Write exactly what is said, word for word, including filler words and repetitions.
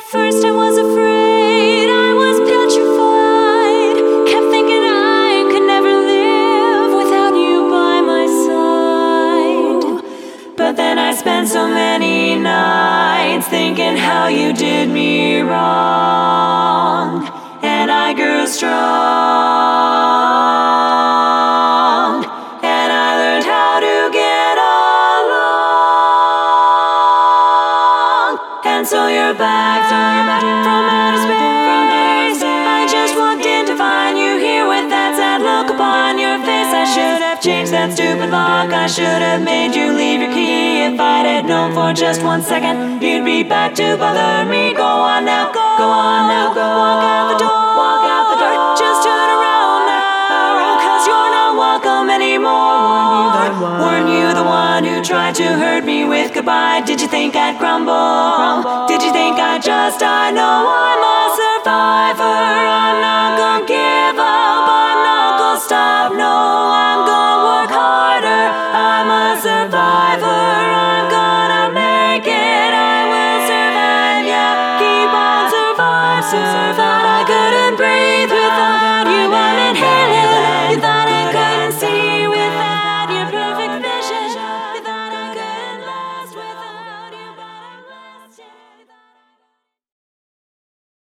First I was afraid, I was petrified, kept thinking I could never live without you by my side. But then I spent so many nights thinking how you did me wrong, and I grew strong, and I learned how to get along. And so you're back from outer space. I just walked in to find you here with that sad look upon your face. I should have changed that stupid lock. I should have made you leave your key. If I'd had known for just one second you'd be back to bother me. Go on now, go on now, go walk out the door, walk out the door. Just turn around now, cause you're not welcome anymore. Weren't you the one who tried to hurt me with goodbye? Did you think I'd crumble? Did you think I'd just die? No, I must